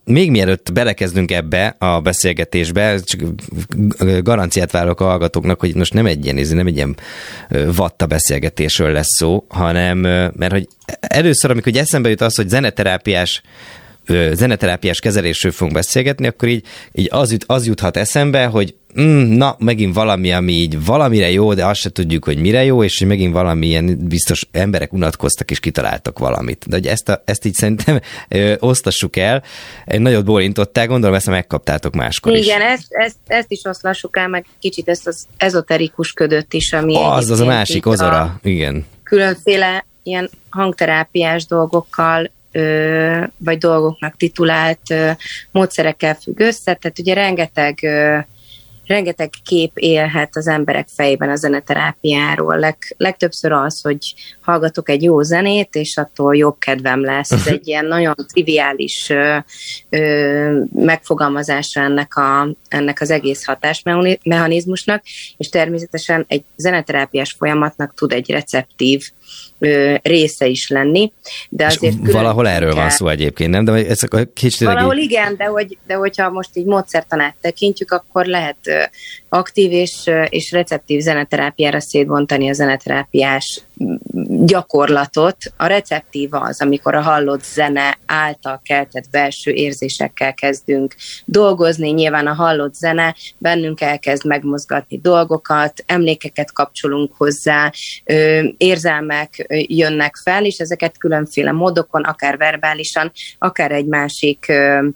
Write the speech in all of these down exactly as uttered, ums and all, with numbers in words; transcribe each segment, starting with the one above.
még mielőtt belekezdünk ebbe a beszélgetésbe, csak garanciát vállalok a hallgatóknak, hogy most nem egy ilyen, nem egy ilyen vatta beszélgetésről lesz szó, hanem, mert hogy először, amikor eszembe jut az, hogy zeneterápiás zeneterápiás kezelésről fogunk beszélgetni, akkor így, így az, jut, az juthat eszembe, hogy mm, na, megint valami, ami így valamire jó, de azt se tudjuk, hogy mire jó, és hogy megint valami ilyen biztos emberek unatkoztak és kitaláltak valamit. De hogy ezt, a, ezt így szerintem ö, osztassuk el. Egy nagyot bólintották, gondolom ezt megkaptátok máskor is. Igen, ezt, ezt, ezt is oszlassuk el, meg kicsit ezt az ezoterikus ködöt is, ami az, az a másik ozora, igen. Különféle ilyen hangterápiás dolgokkal vagy dolgoknak titulált módszerekkel függ össze, tehát ugye rengeteg, rengeteg kép élhet az emberek fejében a zeneterápiáról. Leg, legtöbbször az, hogy hallgatok egy jó zenét, és attól jobb kedvem lesz. Ez egy ilyen nagyon triviális ö, ö, megfogalmazása ennek, a, ennek az egész hatásmechanizmusnak, és természetesen egy zeneterápiás folyamatnak tud egy receptív ö, része is lenni. De azért valahol erről kell... van szó egyébként, nem? De ez a kicsit valahol így... igen, de, hogy, de hogyha most így módszertanát tekintjük, akkor lehet ö, aktív és, ö, és receptív zeneterápiára szétbontani a zeneterápiás gyakorlatot. A receptív az, amikor a hallott zene által keltett belső érzésekkel kezdünk dolgozni. Nyilván a hallott zene bennünk elkezd megmozgatni dolgokat, emlékeket kapcsolunk hozzá, érzelmek jönnek fel, és ezeket különféle módokon, akár verbálisan, akár egy másik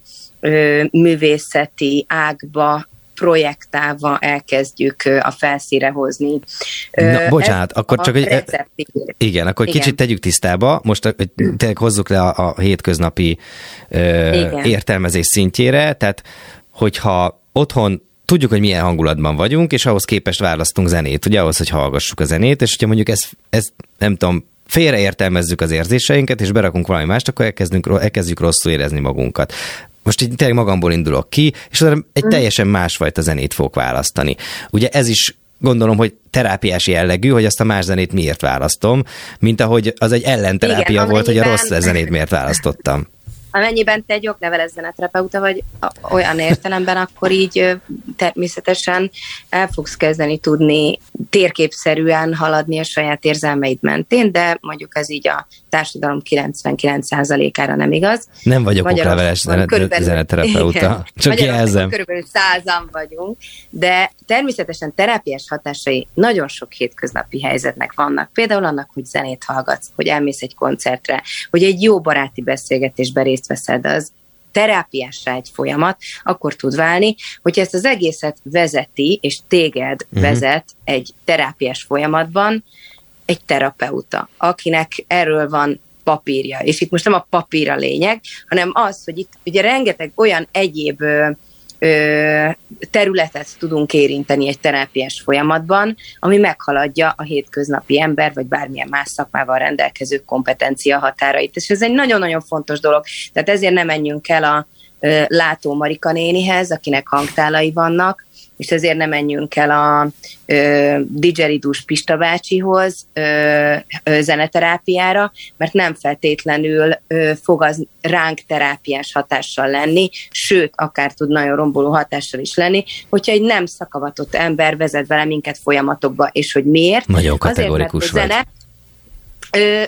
művészeti ágba projektálva elkezdjük a felszínre hozni. Na, bocsánat, akkor csak, hogy... Igen, akkor igen. Kicsit tegyük tisztába, most tényleg hozzuk le a, a hétköznapi ö, értelmezés szintjére, tehát hogyha otthon tudjuk, hogy milyen hangulatban vagyunk, és ahhoz képest választunk zenét, ugye ahhoz, hogy hallgassuk a zenét, és hogyha mondjuk ezt, ezt nem tudom, félreértelmezzük az érzéseinket, és berakunk valami mást, akkor elkezdünk, elkezdjük rosszul érezni magunkat. Most így tényleg magamból indulok ki, és egy teljesen másfajta zenét fogok választani. Ugye ez is gondolom, hogy terápiás jellegű, hogy azt a más zenét miért választom, mint ahogy az egy ellenterápia igen, volt, hogy a rossz zenét miért választottam. Amennyiben te egy okleveles zeneterapeuta vagy olyan értelemben, akkor így természetesen el fogsz kezdeni tudni térképszerűen haladni a saját érzelmeid mentén, de mondjuk ez így a társadalom kilencvenkilenc százalékára nem igaz. Nem vagyok okleveles zeneterapeuta, csak jelzem. Körülbelül százan vagyunk, de természetesen terápiás hatásai nagyon sok hétköznapi helyzetnek vannak. Például annak, hogy zenét hallgatsz, hogy elmész egy koncertre, hogy egy jó baráti beszélgetésben részt veszed, az terápiásra egy folyamat, akkor tud válni, hogyha ezt az egészet vezeti, és téged uh-huh. vezet egy terápiás folyamatban egy terapeuta, akinek erről van papírja. És itt most nem a papír a lényeg, hanem az, hogy itt ugye rengeteg olyan egyéb ö, ö, területet tudunk érinteni egy terápiás folyamatban, ami meghaladja a hétköznapi ember, vagy bármilyen más szakmával rendelkező kompetencia határait. És ez egy nagyon-nagyon fontos dolog. Tehát ezért nem menjünk el a ö, Látó Marika nénihez, akinek hangtálai vannak, és ezért nem menjünk el a ö, didgeridús Pista bácsihoz ö, ö, zeneterápiára, mert nem feltétlenül ö, fog az ránk terápiás hatással lenni, sőt, akár tud nagyon romboló hatással is lenni, hogyha egy nem szakavatott ember vezet vele minket folyamatokba, és hogy miért? Nagyon kategorikus azért, vagy. Zene, ö,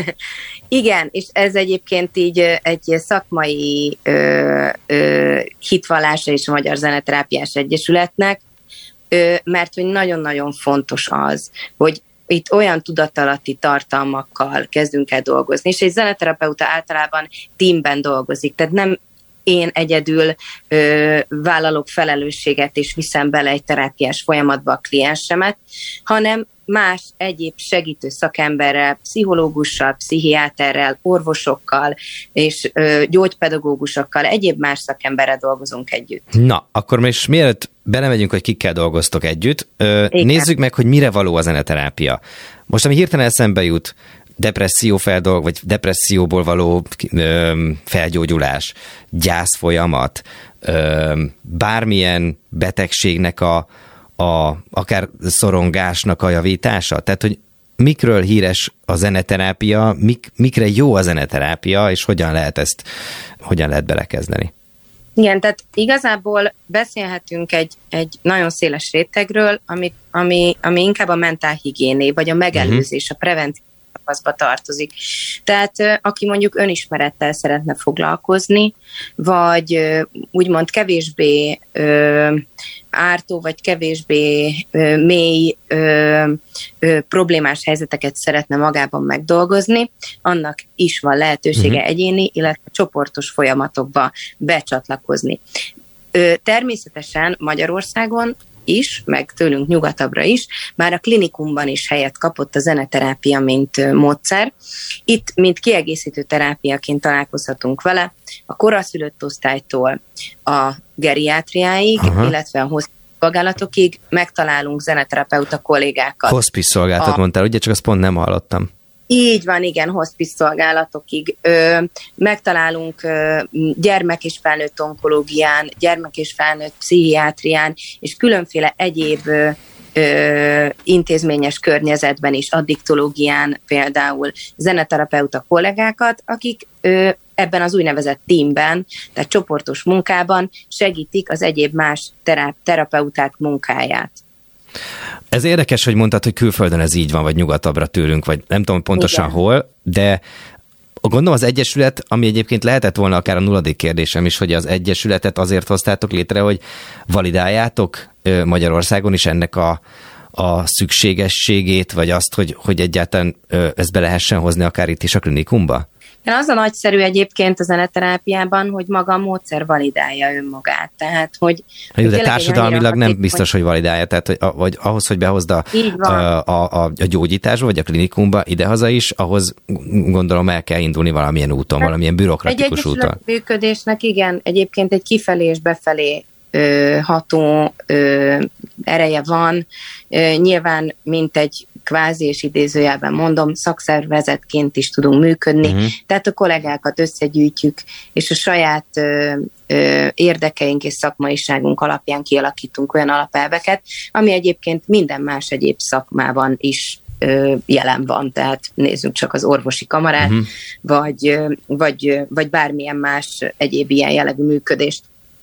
igen, és ez egyébként így egy szakmai ö, ö, hitvallása is a Magyar Zeneterápiás Egyesületnek, ö, mert hogy nagyon-nagyon fontos az, hogy itt olyan tudatalatti tartalmakkal kezdünk el dolgozni, és egy zeneterapeuta általában teamben dolgozik, tehát nem én egyedül ö, vállalok felelősséget, és viszem bele egy terápiás folyamatba a kliensemet, hanem más egyéb segítő szakemberrel, pszichológussal, pszichiáterrel, orvosokkal és ö, gyógypedagógusokkal, egyéb más szakemberrel dolgozunk együtt. Na, akkor most mielőtt belemegyünk, hogy kikkel dolgoztok együtt, ö, nézzük meg, hogy mire való a zeneterápia. Most, ami hirtelen eszembe jut, depresszió feldolg, vagy depresszióból való ö, felgyógyulás, gyászfolyamat, ö, bármilyen betegségnek a A, akár szorongásnak a javítása? Tehát, hogy mikről híres a zeneterápia, mik, mikre jó a zeneterápia, és hogyan lehet ezt, hogyan lehet belekezdeni? Igen, tehát igazából beszélhetünk egy, egy nagyon széles rétegről, ami, ami, ami inkább a mentálhigiéné, vagy a megelőzés, a preventív szakaszba tartozik. Tehát aki mondjuk önismerettel szeretne foglalkozni, vagy úgymond kevésbé ö, ártó, vagy kevésbé ö, mély ö, ö, problémás helyzeteket szeretne magában megdolgozni, annak is van lehetősége uh-huh. egyéni, illetve csoportos folyamatokba becsatlakozni. Ö, természetesen Magyarországon is, meg tőlünk nyugatabbra is, már a klinikumban is helyet kapott a zeneterápia, mint módszer. Itt, mint kiegészítő terápiaként találkozhatunk vele, a koraszülött osztálytól a geriátriáig, Aha. illetve a hospice szolgálatokig megtalálunk zeneterapeuta kollégákat. Hospice szolgálatot a... mondtál, ugye? Csak azt pont nem hallottam. Így van, igen, hospice szolgálatokig. Ö, megtalálunk ö, gyermek- és felnőtt onkológián, gyermek- és felnőtt pszichiátrián, és különféle egyéb ö, ö, intézményes környezetben is, addiktológián például zeneterapeuta kollégákat, akik ö, ebben az úgynevezett teamben, tehát csoportos munkában segítik az egyéb más terap- terapeuták munkáját. Ez érdekes, hogy mondtad, hogy külföldön ez így van, vagy nyugatabbra tőlünk, vagy nem tudom pontosan Igen. hol, de gondolom az Egyesület, ami egyébként lehetett volna akár a nulladik kérdésem is, hogy az Egyesületet azért hoztátok létre, hogy validáljátok Magyarországon is ennek a, a szükségességét, vagy azt, hogy, hogy egyáltalán ezt be lehessen hozni akár itt is a klinikumba? Az a nagyszerű egyébként a zeneterápiában, hogy maga a módszer validálja önmagát. Tehát, hogy... Jó, de társadalmilag nem haték, biztos, hogy validálja, tehát hogy, vagy ahhoz, hogy behozd a, a, a, a gyógyításba, vagy a klinikumba idehaza is, ahhoz gondolom el kell indulni valamilyen úton, hát, valamilyen bürokratikus úton. Egy egyesület működésnek igen, egyébként egy kifelé és befelé ö, ható ö, ereje van. Ö, nyilván, mint egy kvázi és idézőjelben mondom, szakszervezetként is tudunk működni, uh-huh. tehát a kollégákat összegyűjtjük, és a saját ö, ö, érdekeink és szakmaiságunk alapján kialakítunk olyan alapelveket, ami egyébként minden más egyéb szakmában is ö, jelen van, tehát nézzünk csak az orvosi kamarát, uh-huh. vagy, vagy, vagy bármilyen más egyéb ilyen jellegű működést.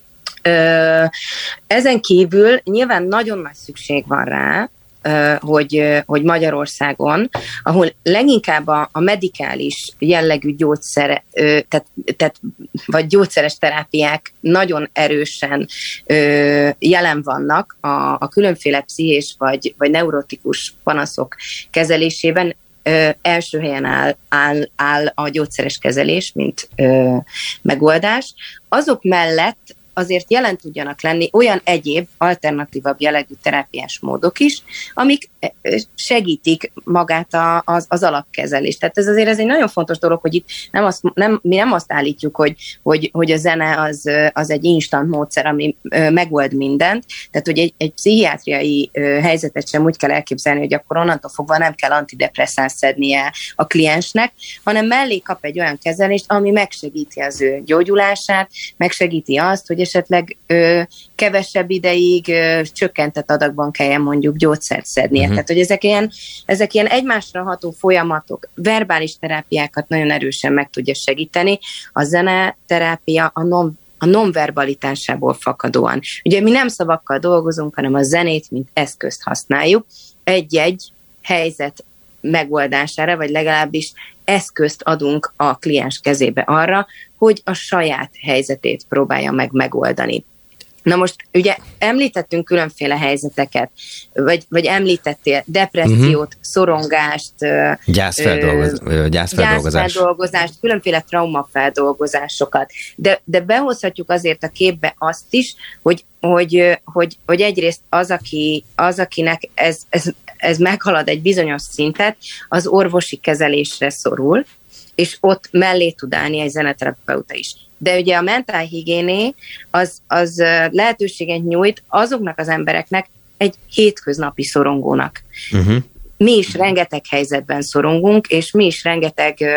Ö, ezen kívül nyilván nagyon nagy szükség van rá, Hogy, hogy Magyarországon, ahol leginkább a, a medikális jellegű gyógyszer, tehát, tehát, vagy gyógyszeres terápiák nagyon erősen jelen vannak a, a különféle pszichés vagy, vagy neurotikus panaszok kezelésében, első helyen áll, áll, áll a gyógyszeres kezelés, mint megoldás. Azok mellett azért jelen tudjanak lenni olyan egyéb, alternatívabb jellegű terápiás módok is, amik segítik magát a, az, az alapkezelést. Tehát ez azért ez egy nagyon fontos dolog, hogy itt nem azt, nem, mi nem azt állítjuk, hogy, hogy, hogy a zene az, az egy instant módszer, ami megold mindent, tehát hogy egy, egy pszichiátriai helyzetet sem úgy kell elképzelni, hogy akkor onnantól fogva nem kell antidepresszáns szednie a kliensnek, hanem mellé kap egy olyan kezelést, ami megsegíti az ő gyógyulását, megsegíti azt, hogy esetleg ö, kevesebb ideig ö, csökkentett adagban kelljen mondjuk gyógyszert szednie. Uh-huh. Tehát, hogy ezek ilyen, ezek ilyen egymásra ható folyamatok, verbális terápiákat nagyon erősen meg tudja segíteni. A zeneterápia a non a nonverbalitásából fakadóan. Ugye mi nem szavakkal dolgozunk, hanem a zenét, mint eszközt használjuk egy-egy helyzet megoldására, vagy legalábbis eszközt adunk a kliens kezébe arra, hogy a saját helyzetét próbálja meg megoldani. Na most ugye említettünk különféle helyzeteket, vagy, vagy említettél depressziót, uh-huh. szorongást, gyászfeldolgoz, ö, gyászfeldolgozást. gyászfeldolgozást, különféle traumafeldolgozásokat, de, de behozhatjuk azért a képbe azt is, hogy, hogy, hogy, hogy egyrészt az, aki, az akinek ez, ez, ez meghalad egy bizonyos szintet, az orvosi kezelésre szorul, és ott mellé tud állni egy zeneterapeuta is. De ugye a mentálhigiéné az, az lehetőséget nyújt azoknak az embereknek, egy hétköznapi szorongónak. Uh-huh. Mi is rengeteg helyzetben szorongunk, és mi is rengeteg ö,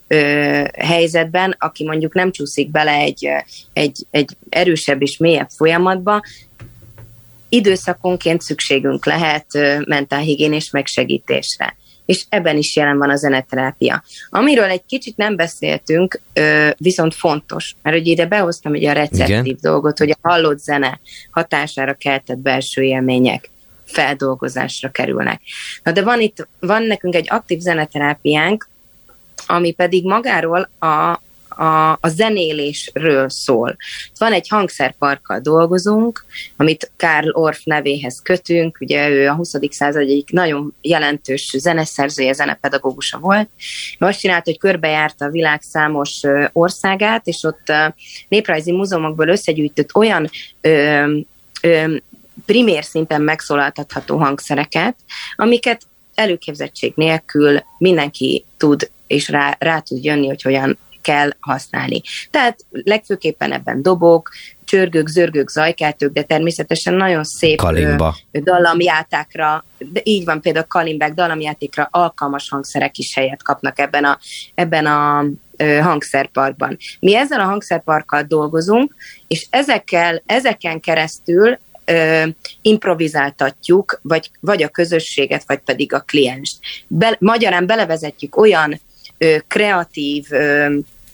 ö, helyzetben, aki mondjuk nem csúszik bele egy, egy, egy erősebb és mélyebb folyamatba, időszakonként szükségünk lehet mentálhigiénés megsegítésre. és ebben is jelen van a zeneterápia. Amiről egy kicsit nem beszéltünk, viszont fontos, mert ugye ide behoztam ugye a receptív Igen. dolgot, hogy a hallott zene hatására keltett belső élmények feldolgozásra kerülnek. Na de van itt, van nekünk egy aktív zeneterápiánk, ami pedig magáról a A, a zenélésről szól. Van egy hangszerparkkal dolgozunk, amit Karl Orff nevéhez kötünk, ugye ő a huszadik század egyik nagyon jelentős zeneszerzője, zenepedagógusa volt. Azt csinált, hogy körbejárta a világ számos országát, és ott néprajzi múzeumokból összegyűjtött olyan ö, ö, primér szinten megszólaltatható hangszereket, amiket előképzettség nélkül mindenki tud, és rá, rá tud jönni, hogy hogyan kell használni. Tehát legfőképpen ebben dobok, csörgők, zörgők, zajkeltők, de természetesen nagyon szép kalimba. dallamjátékra, de így van, például kalimbák dallamjátékra alkalmas hangszerek is helyet kapnak ebben a, ebben a hangszerparkban. Mi ezzel a hangszerparkkal dolgozunk, és ezekkel, ezeken keresztül ö, improvizáltatjuk, vagy, vagy a közösséget, vagy pedig a klienst. Be, magyarán belevezetjük olyan ö, kreatív, ö,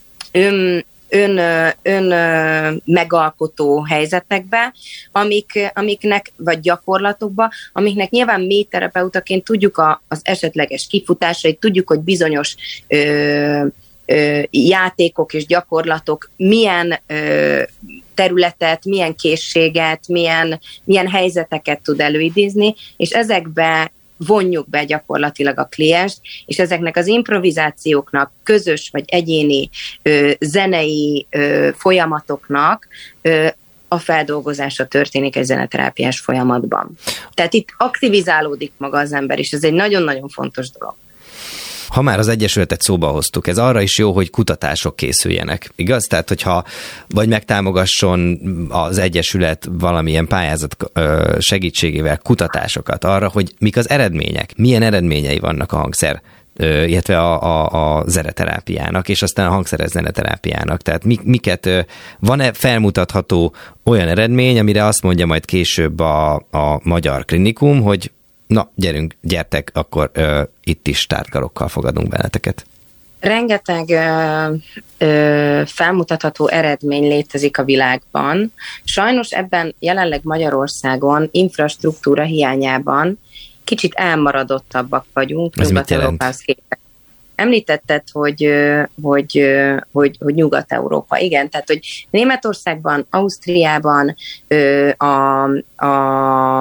ön, ön, ön megalkotó helyzetekbe, amik, amiknek, vagy gyakorlatokba, amiknek nyilván mi terapeutaként tudjuk a, az esetleges kifutásait, tudjuk, hogy bizonyos ö, ö, játékok és gyakorlatok milyen ö, területet, milyen készséget, milyen, milyen helyzeteket tud előidézni, és ezekbe vonjuk be gyakorlatilag a klienst, és ezeknek az improvizációknak, közös vagy egyéni ö, zenei ö, folyamatoknak ö, a feldolgozása történik egy zeneterápiás folyamatban. Tehát itt aktivizálódik maga az ember, és ez egy nagyon-nagyon fontos dolog. Ha már az Egyesületet szóba hoztuk, ez arra is jó, hogy kutatások készüljenek, igaz? Tehát, hogyha vagy megtámogasson az Egyesület valamilyen pályázat segítségével kutatásokat arra, hogy mik az eredmények, milyen eredményei vannak a hangszer, illetve a, a, a zeneterápiának, és aztán a hangszeres zeneterápiának. Tehát miket, van-e felmutatható olyan eredmény, amire azt mondja majd később a, a Magyar Klinikum, hogy na, gyerünk, gyertek, akkor ö, itt is tártkarokkal fogadunk benneteket. Rengeteg ö, ö, felmutatható eredmény létezik a világban. Sajnos ebben jelenleg Magyarországon infrastruktúra hiányában kicsit elmaradottabbak vagyunk. Ez mit jelent? Említetted, hogy, hogy, hogy, hogy Nyugat-Európa. Igen, tehát, hogy Németországban, Ausztriában, a, a,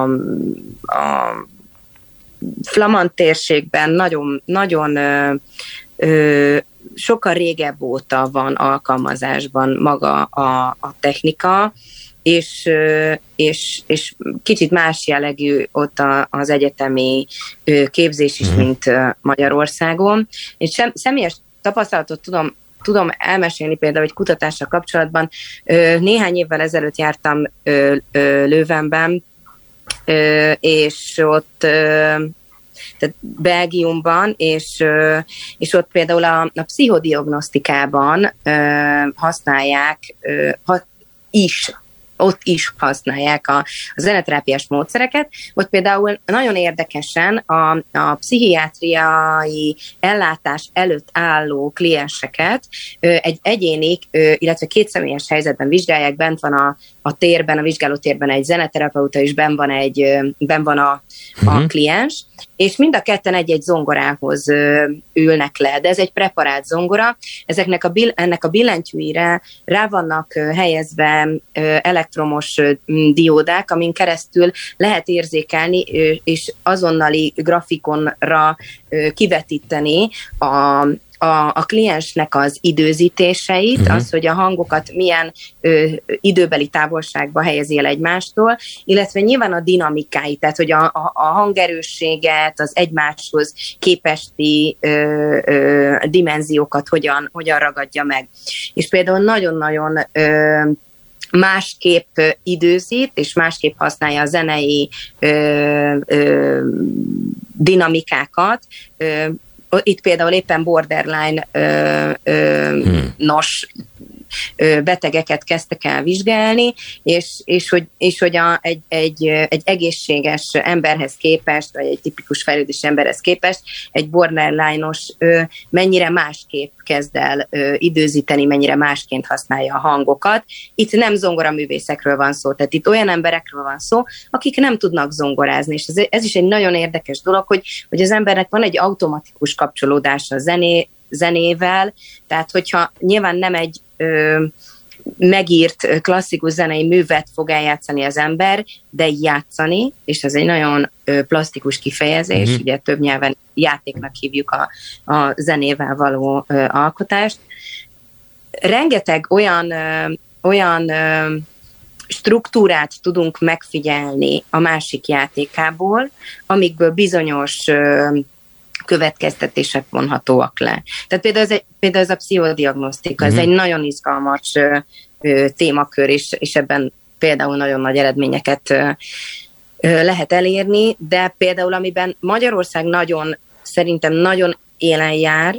a flamand térségben nagyon, nagyon ö, ö, sokkal régebb óta van alkalmazásban maga a, a technika, és, ö, és, és kicsit más jellegű ott a, az egyetemi ö, képzés is, mint ö, Magyarországon. És sem, személyes tapasztalatot tudom, tudom elmesélni például egy kutatással kapcsolatban. Ö, néhány évvel ezelőtt jártam ö, ö, Leuvenben, Ö, és ott ö, tehát Belgiumban, és, ö, és ott például a, a pszichodiagnosztikában ö, használják ö, ha, is, ott is használják a, a zeneterápiás módszereket. Ott például nagyon érdekesen a, a pszichiátriai ellátás előtt álló klienseket ö, egy egyéni, ö, illetve kétszemélyes helyzetben vizsgálják, bent van a a térben, a vizsgálótérben egy zeneterapeuta, és benn van, egy, benn van a, uh-huh. a kliens, és mind a ketten egy-egy zongorához ülnek le, de ez egy preparált zongora, ezeknek a, ennek a billentyűire rá vannak helyezve elektromos diódák, amin keresztül lehet érzékelni, és azonnali grafikonra kivetíteni a A, a kliensnek az időzítéseit, uh-huh. az, hogy a hangokat milyen ö, időbeli távolságba helyezi el egymástól, illetve nyilván a dinamikáit, tehát hogy a, a, a hangerősséget, az egymáshoz képesti ö, ö, dimenziókat hogyan, hogyan ragadja meg. És például nagyon-nagyon ö, másképp időzít, és másképp használja a zenei ö, ö, dinamikákat, ö, itt például éppen borderline ö, ö, hmm. nos betegeket kezdtek el vizsgálni, és, és hogy, és hogy a, egy, egy, egy egészséges emberhez képest, vagy egy tipikus fejlődés emberhez képest egy borderline-os mennyire másképp kezd el időzíteni, mennyire másként használja a hangokat. Itt nem zongoraművészekről van szó, tehát itt olyan emberekről van szó, akik nem tudnak zongorázni, és ez, ez is egy nagyon érdekes dolog, hogy, hogy az embernek van egy automatikus kapcsolódása a zené, zenével, tehát hogyha nyilván nem egy ö, megírt klasszikus zenei művet fog eljátszani az ember, de játszani, és ez egy nagyon ö, plastikus kifejezés, mm-hmm. ugye több nyelven játéknak hívjuk a, a zenével való ö, alkotást. Rengeteg olyan, ö, olyan ö, struktúrát tudunk megfigyelni a másik játékából, amikből bizonyos ö, következtetések vonhatóak le. Tehát például ez, egy, például ez a pszichodiagnosztika, mm-hmm. ez egy nagyon izgalmas ö, ö, témakör, és, és ebben például nagyon nagy eredményeket ö, ö, lehet elérni, de például amiben Magyarország nagyon, szerintem nagyon élen jár,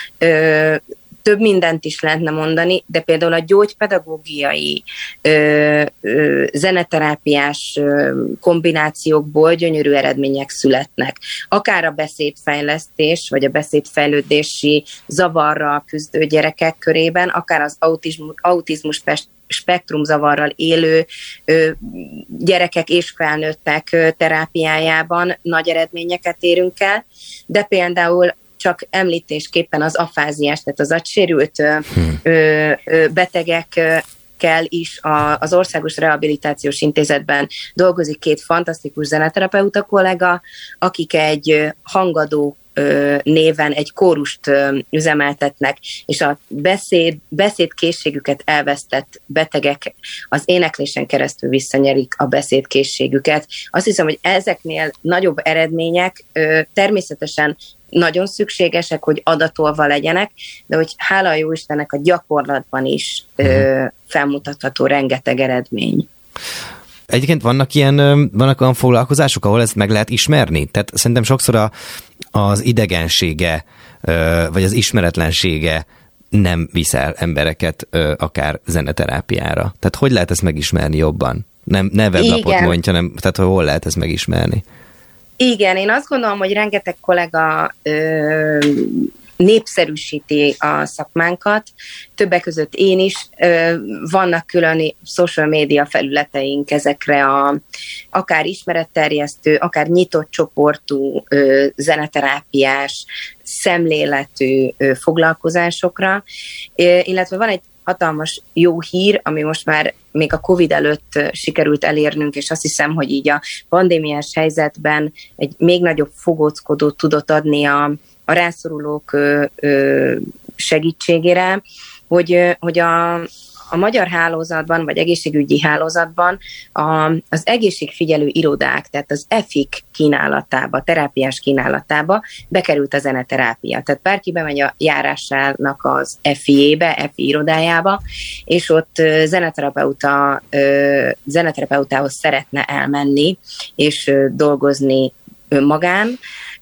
ö, több mindent is lehetne mondani, de például a gyógypedagógiai, ö, ö, zeneterápiás ö, kombinációkból gyönyörű eredmények születnek. Akár a beszédfejlesztés, vagy a beszédfejlődési zavarral küzdő gyerekek körében, akár az autizmus, autizmus spektrumzavarral élő ö, gyerekek és felnőttek ö, terápiájában nagy eredményeket érünk el, de például csak említésképpen az afáziás, tehát az agysérült hmm. ö, ö, betegekkel is a, az Országos Rehabilitációs Intézetben dolgozik két fantasztikus zeneterapeuta kollega, akik egy hangadó ö, néven egy kórust ö, üzemeltetnek, és a beszéd, beszédkészségüket elvesztett betegek az éneklésen keresztül visszanyerik a beszédkészségüket. Azt hiszem, hogy ezeknél nagyobb eredmények ö, természetesen nagyon szükségesek, hogy adatolva legyenek, de hogy hála a Jóistennek a gyakorlatban is ö, felmutatható rengeteg eredmény. Egyébként vannak ilyen, vannak olyan foglalkozások, ahol ezt meg lehet ismerni? Tehát szerintem sokszor a, az idegensége, vagy az ismeretlensége nem viszel embereket akár zeneterápiára. Tehát hogy lehet ezt megismerni jobban? Nem, ne weblapot mondja, nem, tehát hol lehet ezt megismerni? Igen, én azt gondolom, hogy rengeteg kollega ö, népszerűsíti a szakmánkat, többek között én is. Ö, vannak külön social media felületeink ezekre a akár ismeretterjesztő, akár nyitott csoportú ö, zeneterápiás, szemléletű ö, foglalkozásokra, ö, illetve van egy hatalmas jó hír, ami most már még a Covid előtt sikerült elérnünk, és azt hiszem, hogy így a pandémiás helyzetben egy még nagyobb fogóckodót tudott adni a, a rászorulók ö, ö, segítségére, hogy, hogy a, a magyar hálózatban, vagy egészségügyi hálózatban a, az egészségfigyelő irodák, tehát az e f i k kínálatába, terápiás kínálatába bekerült a zeneterápia. Tehát bárki bemegy a járásának az e f i-ébe, e f i irodájába, és ott zeneterapeuta, zeneterapeutához szeretne elmenni, és dolgozni önmagán,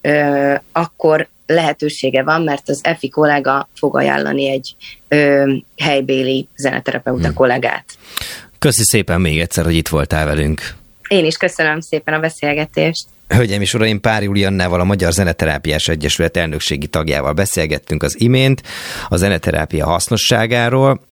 akkor lehetősége van, mert az e f i kollega fog ajánlani egy ö, helybéli zeneterapeuta hmm. kollégát. Köszi szépen még egyszer, hogy itt voltál velünk. Én is köszönöm szépen a beszélgetést. Hölgyeim és uraim, Pár Juliannával, a Magyar Zeneterápiás Egyesület elnökségi tagjával beszélgettünk az imént a zeneterápia hasznosságáról.